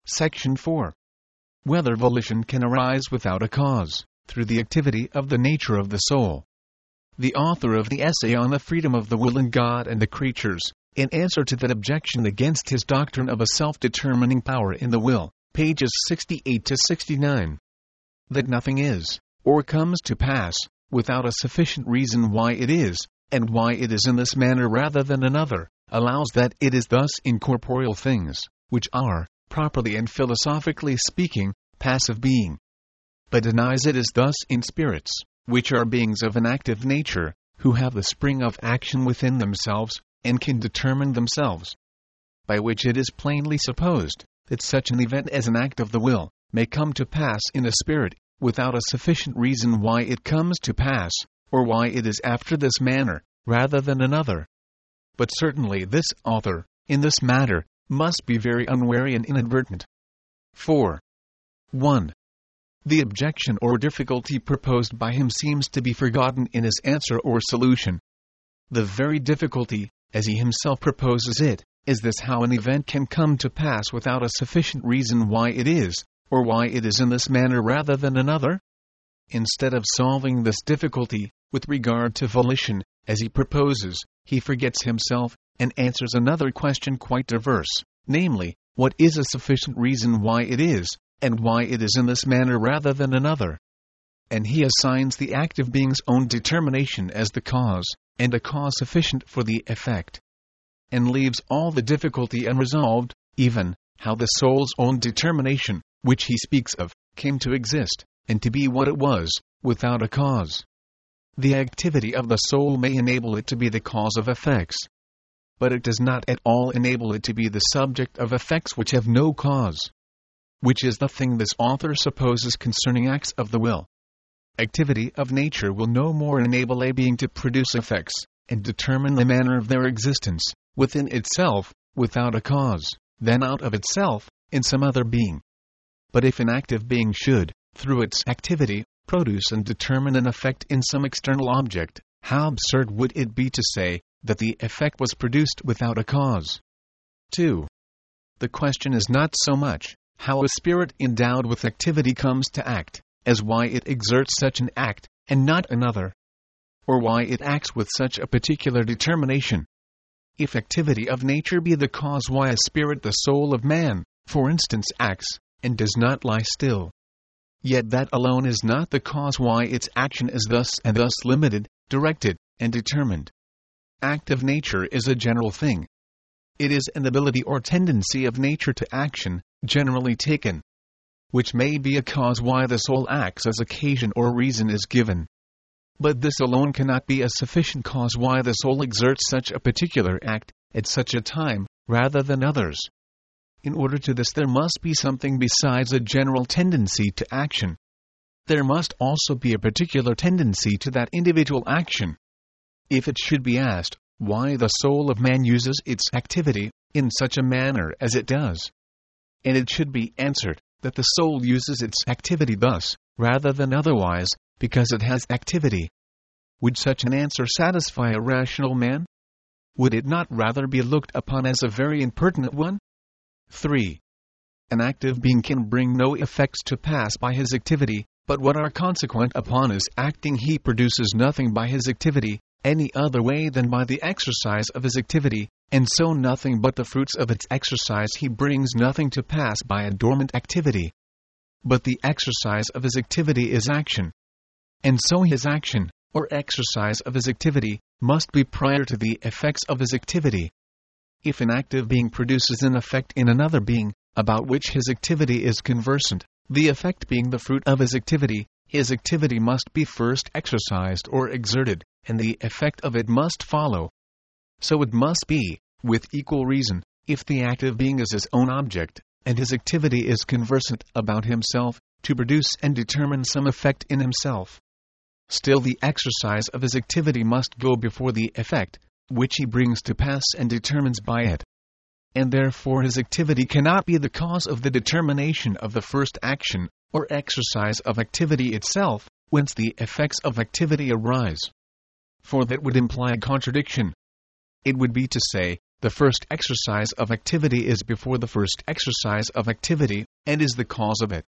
Section 4. Whether volition can arise without a cause, through the activity of the nature of the soul. The author of the essay on the freedom of the will in God and the creatures, in answer to that objection against his doctrine of a self-determining power in the will, pages 68 to 69. That nothing is, or comes to pass, without a sufficient reason why it is, and why it is in this manner rather than another, allows that it is thus in corporeal things, which are, properly and philosophically speaking, passive being. But denies it is thus in spirits, which are beings of an active nature, who have the spring of action within themselves, and can determine themselves. By which it is plainly supposed, that such an event as an act of the will, may come to pass in a spirit, without a sufficient reason why it comes to pass, or why it is after this manner, rather than another. But certainly this author, in this matter, must be very unwary and inadvertent. 4. 1. The objection or difficulty proposed by him seems to be forgotten in his answer or solution. The very difficulty, as he himself proposes it, is this: how an event can come to pass without a sufficient reason why it is, or why it is in this manner rather than another? Instead of solving this difficulty, with regard to volition, as he proposes, he forgets himself, and answers another question quite diverse, namely, what is a sufficient reason why it is, and why it is in this manner rather than another? And he assigns the active being's own determination as the cause, and a cause sufficient for the effect. And leaves all the difficulty unresolved, even, how the soul's own determination, which he speaks of, came to exist, and to be what it was, without a cause. The activity of the soul may enable it to be the cause of effects, but it does not at all enable it to be the subject of effects which have no cause. Which is the thing this author supposes concerning acts of the will. Activity of nature will no more enable a being to produce effects, and determine the manner of their existence, within itself, without a cause, than out of itself, in some other being. But if an active being should, through its activity, produce and determine an effect in some external object, how absurd would it be to say that the effect was produced without a cause. 2. The question is not so much how a spirit endowed with activity comes to act, as why it exerts such an act, and not another, or why it acts with such a particular determination. If activity of nature be the cause why a spirit, the soul of man, for instance, acts, and does not lie still, yet that alone is not the cause why its action is thus and thus limited, directed, and determined. Act of nature is a general thing. It is an ability or tendency of nature to action, generally taken, which may be a cause why the soul acts as occasion or reason is given. But this alone cannot be a sufficient cause why the soul exerts such a particular act, at such a time, rather than others. In order to this there must be something besides a general tendency to action. There must also be a particular tendency to that individual action. If it should be asked, why the soul of man uses its activity in such a manner as it does, and it should be answered that the soul uses its activity thus, rather than otherwise, because it has activity, would such an answer satisfy a rational man? Would it not rather be looked upon as a very impertinent one? 3. An active being can bring no effects to pass by his activity, but what are consequent upon his acting he produces nothing by his activity, any other way than by the exercise of his activity, and so nothing but the fruits of its exercise he brings nothing to pass by a dormant activity. But the exercise of his activity is action. And so his action, or exercise of his activity, must be prior to the effects of his activity. If an active being produces an effect in another being, about which his activity is conversant, the effect being the fruit of his activity must be first exercised or exerted, and the effect of it must follow. So it must be, with equal reason, if the active being is his own object, and his activity is conversant about himself, to produce and determine some effect in himself. Still the exercise of his activity must go before the effect, which he brings to pass and determines by it. And therefore his activity cannot be the cause of the determination of the first action, or exercise of activity itself, whence the effects of activity arise. For that would imply a contradiction. It would be to say, the first exercise of activity is before the first exercise of activity, and is the cause of it.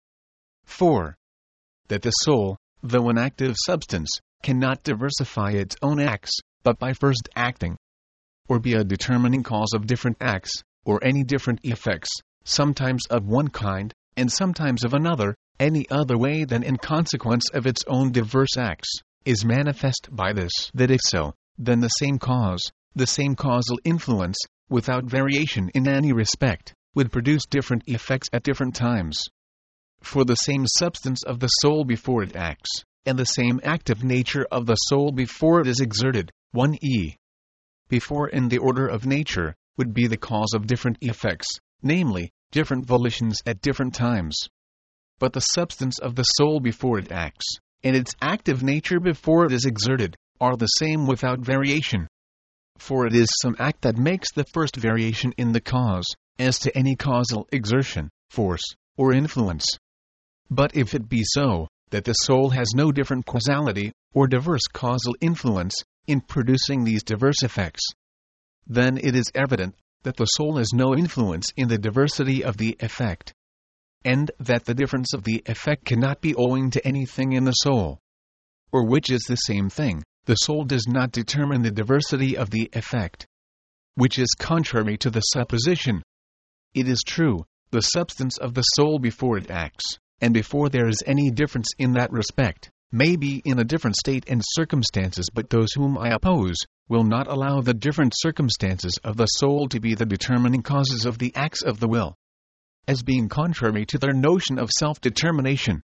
4. That the soul, though an active substance, cannot diversify its own acts, but by first acting, or be a determining cause of different acts, or any different effects, sometimes of one kind, and sometimes of another, any other way than in consequence of its own diverse acts, is manifest by this, that if so, then the same cause, the same causal influence, without variation in any respect, would produce different effects at different times. For the same substance of the soul before it acts, and the same active nature of the soul before it is exerted, 1e. Before in the order of nature, would be the cause of different effects, namely, different volitions at different times. But the substance of the soul before it acts, and its active nature before it is exerted, are the same without variation. For it is some act that makes the first variation in the cause, as to any causal exertion, force, or influence. But if it be so, that the soul has no different causality, or diverse causal influence, in producing these diverse effects, then it is evident that the soul has no influence in the diversity of the effect, and that the difference of the effect cannot be owing to anything in the soul. Or which is the same thing, the soul does not determine the diversity of the effect, which is contrary to the supposition. It is true, the substance of the soul before it acts, and before there is any difference in that respect, may be in a different state and circumstances, but those whom I oppose will not allow the different circumstances of the soul to be the determining causes of the acts of the will, as being contrary to their notion of self-determination.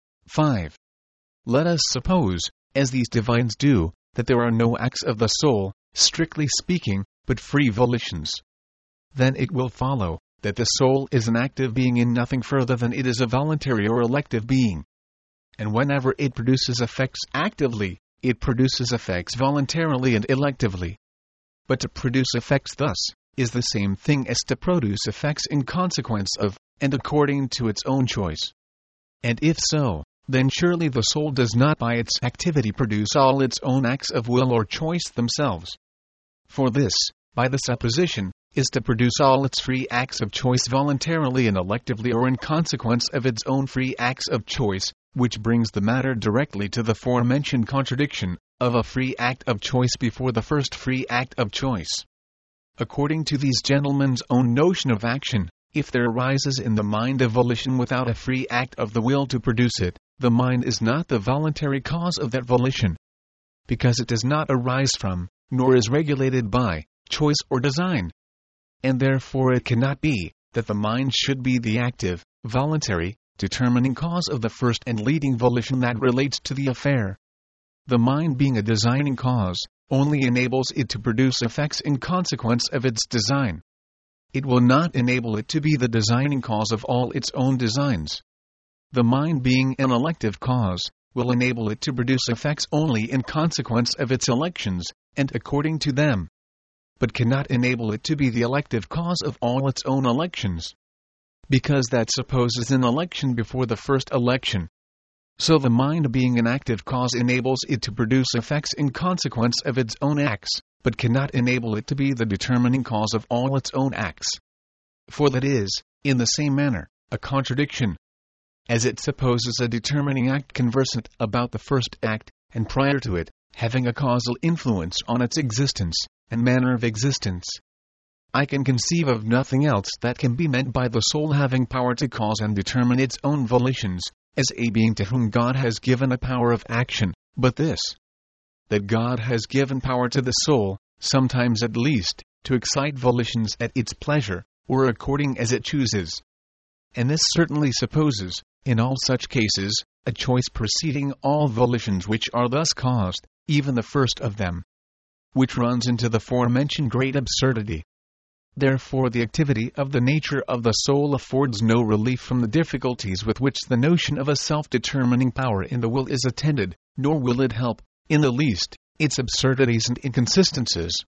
5. Let us suppose, as these divines do, that there are no acts of the soul, strictly speaking, but free volitions. Then it will follow that the soul is an active being in nothing further than it is a voluntary or elective being. And whenever it produces effects actively, it produces effects voluntarily and electively. But to produce effects thus, is the same thing as to produce effects in consequence of, and according to its own choice. And if so, then surely the soul does not by its activity produce all its own acts of will or choice themselves. For this, by the supposition, is to produce all its free acts of choice voluntarily and electively or in consequence of its own free acts of choice, which brings the matter directly to the forementioned contradiction, of a free act of choice before the first free act of choice. According to these gentlemen's own notion of action, if there arises in the mind a volition without a free act of the will to produce it, the mind is not the voluntary cause of that volition, because it does not arise from, nor is regulated by, choice or design. And therefore it cannot be that the mind should be the active, voluntary, determining cause of the first and leading volition that relates to the affair. The mind being a designing cause, only enables it to produce effects in consequence of its design. It will not enable it to be the designing cause of all its own designs. The mind being an elective cause, will enable it to produce effects only in consequence of its elections, and according to them, but cannot enable it to be the elective cause of all its own elections, because that supposes an election before the first election. So the mind being an active cause enables it to produce effects in consequence of its own acts, but cannot enable it to be the determining cause of all its own acts. For that is, in the same manner, a contradiction, as it supposes a determining act conversant about the first act, and prior to it, having a causal influence on its existence and manner of existence. I can conceive of nothing else that can be meant by the soul having power to cause and determine its own volitions, as a being to whom God has given a power of action, but this, that God has given power to the soul, sometimes at least, to excite volitions at its pleasure, or according as it chooses. And this certainly supposes, in all such cases, a choice preceding all volitions which are thus caused, even the first of them, which runs into the forementioned great absurdity. Therefore the activity of the nature of the soul affords no relief from the difficulties with which the notion of a self-determining power in the will is attended, nor will it help, in the least, its absurdities and inconsistencies.